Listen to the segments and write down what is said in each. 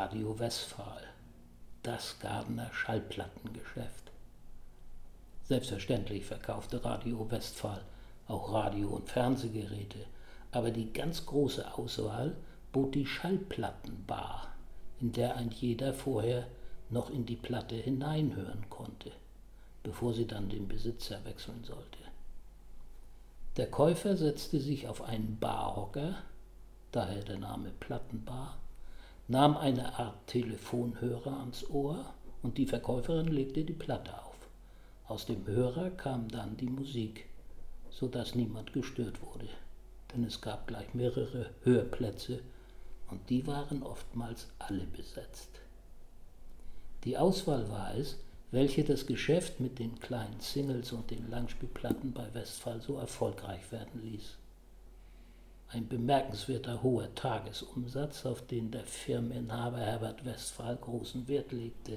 Radio Westphal, das Gardner Schallplattengeschäft. Selbstverständlich verkaufte Radio Westphal auch Radio- und Fernsehgeräte, aber die ganz große Auswahl bot die Schallplattenbar, in der ein jeder vorher noch in die Platte hineinhören konnte, bevor sie dann den Besitzer wechseln sollte. Der Käufer setzte sich auf einen Barhocker, daher der Name Plattenbar, nahm eine Art Telefonhörer ans Ohr und die Verkäuferin legte die Platte auf. Aus dem Hörer kam dann die Musik, so dass niemand gestört wurde, denn es gab gleich mehrere Hörplätze und die waren oftmals alle besetzt. Die Auswahl war es, welche das Geschäft mit den kleinen Singles und den Langspielplatten bei Westphal so erfolgreich werden ließ. Ein bemerkenswerter hoher Tagesumsatz, auf den der Firmeninhaber Herbert Westphal großen Wert legte.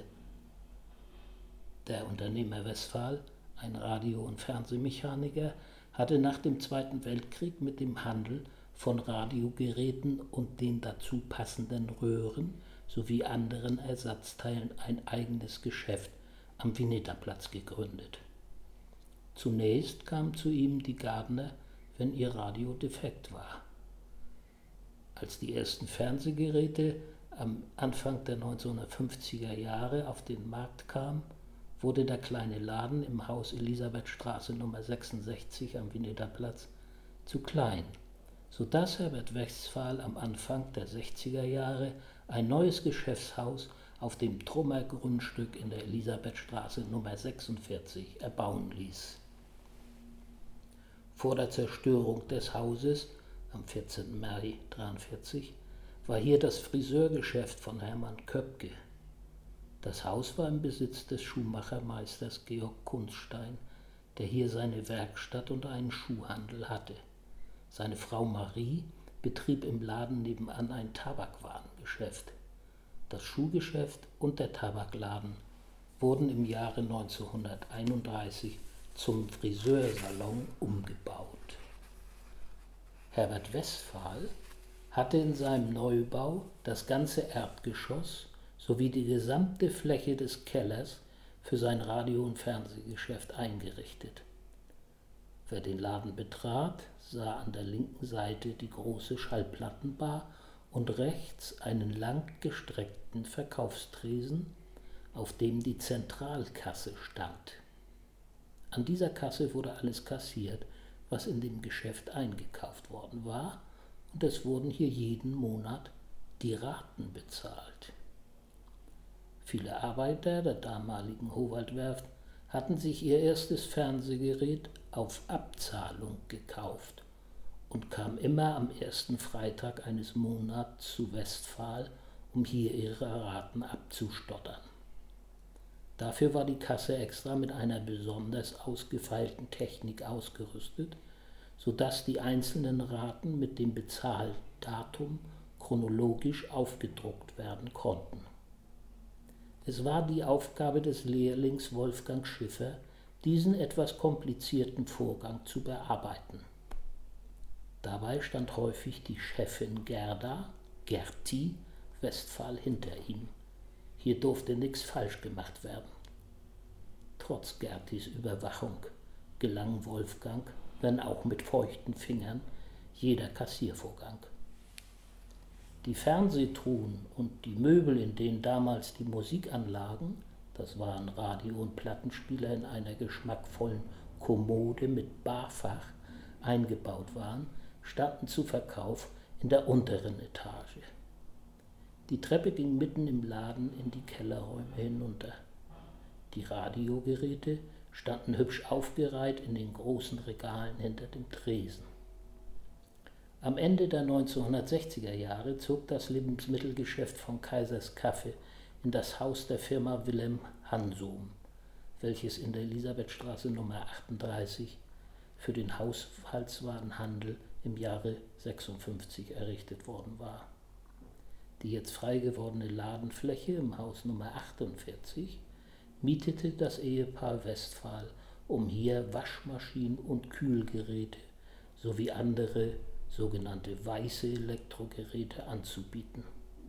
Der Unternehmer Westphal, ein Radio- und Fernsehmechaniker, hatte nach dem Zweiten Weltkrieg mit dem Handel von Radiogeräten und den dazu passenden Röhren sowie anderen Ersatzteilen ein eigenes Geschäft am Vinetaplatz gegründet. Zunächst kamen zu ihm die Gardner, wenn ihr Radio defekt war. Als die ersten Fernsehgeräte am Anfang der 1950er Jahre auf den Markt kamen, wurde der kleine Laden im Haus Elisabethstraße Nummer 66 am Vinetaplatz zu klein, sodass Herbert Westphal am Anfang der 60er Jahre ein neues Geschäftshaus auf dem Trummer Grundstück in der Elisabethstraße Nummer 46 erbauen ließ. Vor der Zerstörung des Hauses am 14. Mai 1943 war hier das Friseurgeschäft von Hermann Köpke. Das Haus war im Besitz des Schuhmachermeisters Georg Kunststein, der hier seine Werkstatt und einen Schuhhandel hatte. Seine Frau Marie betrieb im Laden nebenan ein Tabakwarengeschäft. Das Schuhgeschäft und der Tabakladen wurden im Jahre 1931 zum Friseursalon umgebaut. Herbert Westphal hatte in seinem Neubau das ganze Erdgeschoss sowie die gesamte Fläche des Kellers für sein Radio- und Fernsehgeschäft eingerichtet. Wer den Laden betrat, sah an der linken Seite die große Schallplattenbar und rechts einen langgestreckten Verkaufstresen, auf dem die Zentralkasse stand. An dieser Kasse wurde alles kassiert, was in dem Geschäft eingekauft worden war, und es wurden hier jeden Monat die Raten bezahlt. Viele Arbeiter der damaligen Howaldwerft hatten sich ihr erstes Fernsehgerät auf Abzahlung gekauft und kamen immer am ersten Freitag eines Monats zu Westphal, um hier ihre Raten abzustottern. Dafür war die Kasse extra mit einer besonders ausgefeilten Technik ausgerüstet, sodass die einzelnen Raten mit dem Bezahldatum chronologisch aufgedruckt werden konnten. Es war die Aufgabe des Lehrlings Wolfgang Schiffer, diesen etwas komplizierten Vorgang zu bearbeiten. Dabei stand häufig die Chefin Gerti Westphal hinter ihm. Hier durfte nichts falsch gemacht werden. Trotz Gertis Überwachung gelang Wolfgang, wenn auch mit feuchten Fingern, jeder Kassiervorgang. Die Fernsehtruhen und die Möbel, in denen damals die Musikanlagen, das waren Radio- und Plattenspieler in einer geschmackvollen Kommode mit Barfach, eingebaut waren, standen zu Verkauf in der unteren Etage. Die Treppe ging mitten im Laden in die Kellerräume hinunter. Die Radiogeräte standen hübsch aufgereiht in den großen Regalen hinter dem Tresen. Am Ende der 1960er Jahre zog das Lebensmittelgeschäft von Kaisers Kaffee in das Haus der Firma Wilhelm Hansohm, welches in der Elisabethstraße Nummer 38 für den Haushaltswarenhandel im Jahre 56 errichtet worden war. Die jetzt frei gewordene Ladenfläche im Haus Nummer 48 mietete das Ehepaar Westphal, um hier Waschmaschinen und Kühlgeräte sowie andere sogenannte weiße Elektrogeräte anzubieten.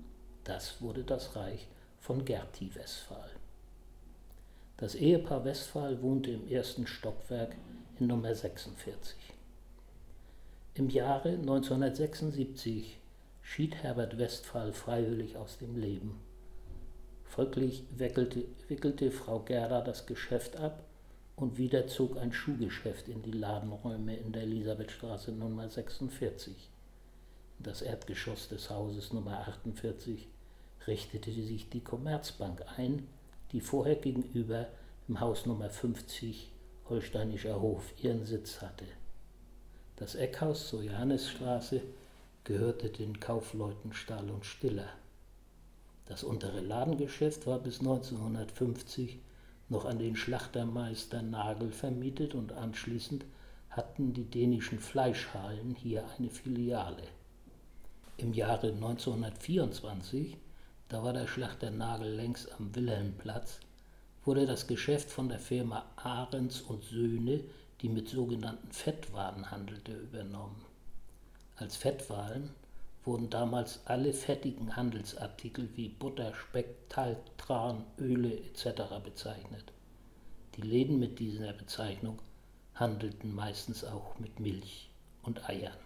Das wurde das Reich von Gerti Westphal. Das Ehepaar Westphal wohnte im ersten Stockwerk in Nummer 46. Im Jahre 1976 schied Herbert Westphal freiwillig aus dem Leben. Folglich wickelte Frau Gerda das Geschäft ab und wieder zog ein Schuhgeschäft in die Ladenräume in der Elisabethstraße Nummer 46. In das Erdgeschoss des Hauses Nummer 48 richtete sich die Commerzbank ein, die vorher gegenüber im Haus Nummer 50 Holsteinischer Hof ihren Sitz hatte. Das Eckhaus zur Johannisstraße gehörte den Kaufleuten Stahl und Stiller. Das untere Ladengeschäft war bis 1950 noch an den Schlachtermeister Nagel vermietet und anschließend hatten die dänischen Fleischhallen hier eine Filiale. Im Jahre 1924, da war der Schlachter Nagel längst am Wilhelmplatz, wurde das Geschäft von der Firma Ahrens und Söhne, die mit sogenannten Fettwaren handelte, übernommen. Als Fettwaren wurden damals alle fettigen Handelsartikel wie Butter, Speck, Talg, Tran, Öle etc. bezeichnet. Die Läden mit dieser Bezeichnung handelten meistens auch mit Milch und Eiern.